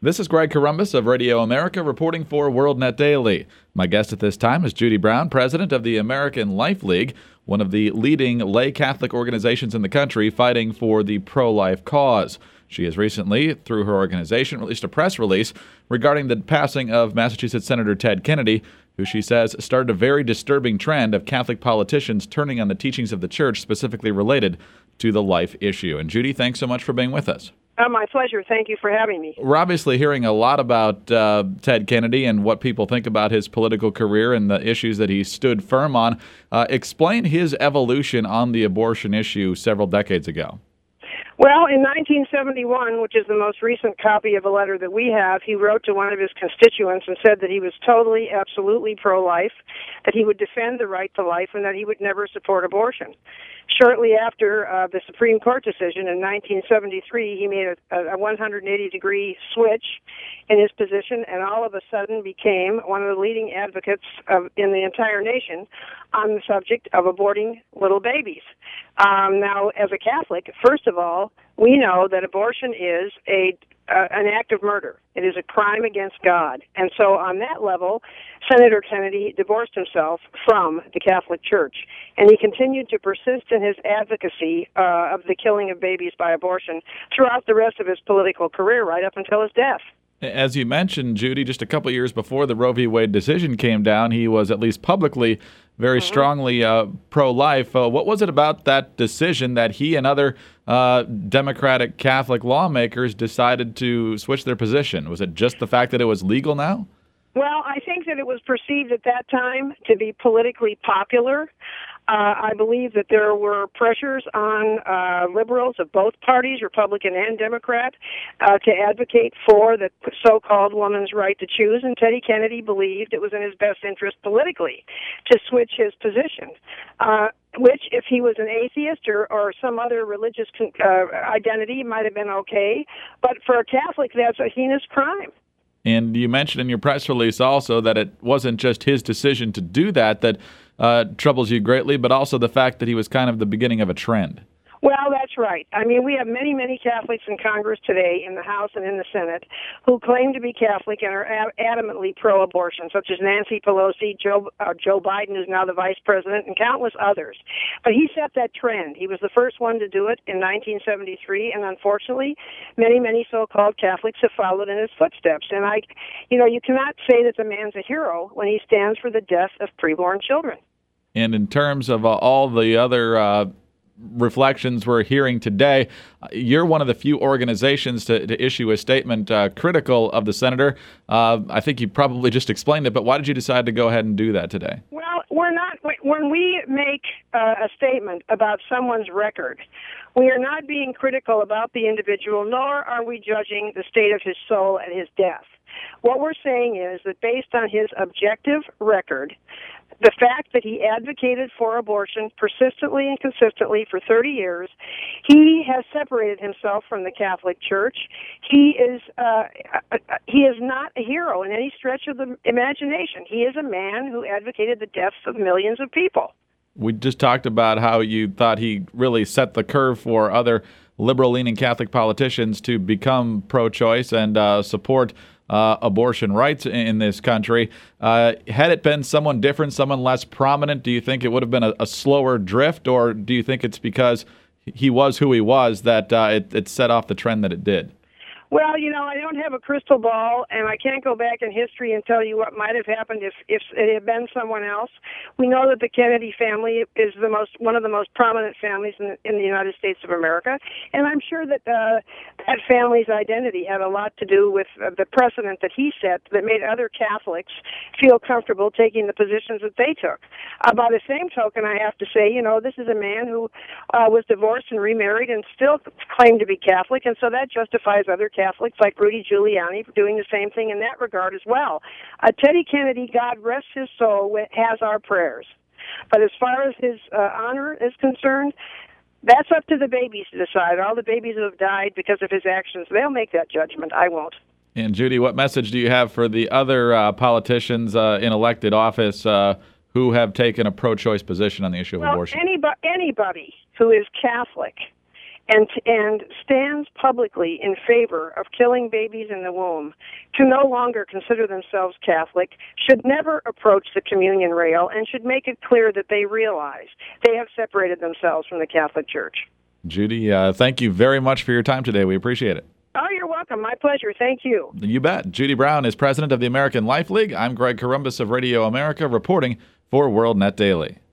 This is Greg Corombos of Radio America reporting for WorldNet Daily. My guest at this time is Judy Brown, president of the American Life League, one of the leading lay Catholic organizations in the country fighting for the pro-life cause. She has recently, through her organization, released a press release regarding the passing of Massachusetts Senator Ted Kennedy, who she says started a very disturbing trend of Catholic politicians turning on the teachings of the church specifically related to the life issue. And Judy, thanks so much for being with us. My pleasure. Thank you for having me. We're obviously hearing a lot about Ted Kennedy and what people think about his political career and the issues that he stood firm on. Explain his evolution on the abortion issue several decades ago. Well, in 1971, which is the most recent copy of a letter that we have, he wrote to one of his constituents and said that he was totally, absolutely pro-life, that he would defend the right to life, and that he would never support abortion. Shortly after the Supreme Court decision in 1973, he made a 180-degree switch in his position and all of a sudden became one of the leading advocates in the entire nation on the subject of aborting little babies. Now, as a Catholic, first of all, we know that abortion is an act of murder. It is a crime against God. And so on that level, Senator Kennedy divorced himself from the Catholic Church. And he continued to persist in his advocacy of the killing of babies by abortion throughout the rest of his political career, right up until his death. As you mentioned, Judy, just a couple years before the Roe v. Wade decision came down, he was at least publicly very strongly pro-life. What was it about that decision that he and other Democratic Catholic lawmakers decided to switch their position? Was it just the fact that it was legal now? Well, I think that it was perceived at that time to be politically popular. I believe that there were pressures on liberals of both parties, Republican and Democrat, to advocate for the so-called woman's right to choose, and Teddy Kennedy believed it was in his best interest politically to switch his position. Which, if he was an atheist or some other religious identity, might have been okay, but for a Catholic, that's a heinous crime. And you mentioned in your press release also that it wasn't just his decision to do that troubles you greatly, but also the fact that he was kind of the beginning of a trend. Well, that's right. I mean, we have many, many Catholics in Congress today, in the House and in the Senate, who claim to be Catholic and are adamantly pro-abortion, such as Nancy Pelosi, Joe Biden, who's now the vice president, and countless others. But he set that trend. He was the first one to do it in 1973, and unfortunately, many, many so-called Catholics have followed in his footsteps. And you cannot say that the man's a hero when he stands for the death of preborn children. And in terms of all the other reflections we're hearing today, you're one of the few organizations to issue a statement critical of the senator. I think you probably just explained it, but why did you decide to go ahead and do that today? Well, we're not. When we make a statement about someone's record, we are not being critical about the individual, nor are we judging the state of his soul at his death. What we're saying is that based on his objective record, the fact that he advocated for abortion persistently and consistently for 30 years, he has separated himself from the Catholic Church. He is not a hero in any stretch of the imagination. He is a man who advocated the deaths of millions of people. We just talked about how you thought he really set the curve for other liberal-leaning Catholic politicians to become pro-choice and support abortion rights in this country. Had it been someone different, someone less prominent, do you think it would have been a slower drift, or do you think it's because he was who he was that it set off the trend that it did? Well, I don't have a crystal ball, and I can't go back in history and tell you what might have happened if it had been someone else. We know that the Kennedy family is one of the most prominent families in the United States of America, and I'm sure that that family's identity had a lot to do with the precedent that he set that made other Catholics feel comfortable taking the positions that they took. By the same token, I have to say, this is a man who was divorced and remarried and still claimed to be Catholic, and so that justifies other Catholics like Rudy Giuliani doing the same thing in that regard as well. Teddy Kennedy, God rest his soul, has our prayers. But as far as his honor is concerned, that's up to the babies to decide. All the babies who have died because of his actions, they'll make that judgment. I won't. And Judy, what message do you have for the other politicians in elected office who have taken a pro-choice position on the issue of abortion? Anybody who is Catholic and stands publicly in favor of killing babies in the womb to no longer consider themselves Catholic should never approach the communion rail and should make it clear that they realize they have separated themselves from the Catholic Church. Judy, thank you very much for your time today. We appreciate it. Oh, you're welcome. My pleasure. Thank you. You bet. Judy Brown is president of the American Life League. I'm Greg Corombos of Radio America reporting for WorldNet Daily.